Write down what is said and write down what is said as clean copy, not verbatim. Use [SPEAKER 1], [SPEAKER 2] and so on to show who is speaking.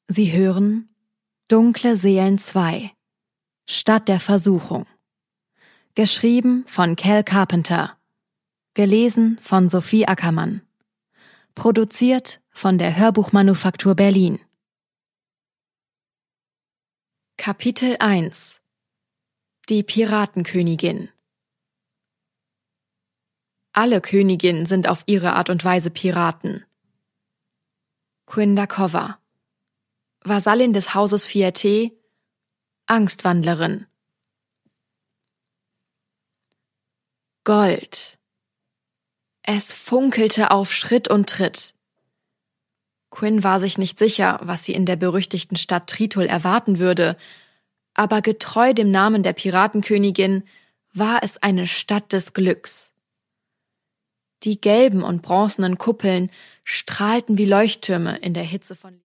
[SPEAKER 1] Sie hören Dunkle Seelen 2 – Stadt der Versuchung. Geschrieben von Cal Carpenter. Gelesen von Sophie Ackermann. Produziert von der Hörbuchmanufaktur Berlin. Kapitel 1 – Die Piratenkönigin. Alle Königinnen sind auf ihre Art und Weise Piraten. Quindakova. Vasallin des Hauses Fiaté, Angstwandlerin. Gold. Es funkelte auf Schritt und Tritt. Quinn war sich nicht sicher, was sie in der berüchtigten Stadt Tritul erwarten würde, aber getreu dem Namen der Piratenkönigin war es eine Stadt des Glücks. Die gelben und bronzenen Kuppeln strahlten wie Leuchttürme in der Hitze von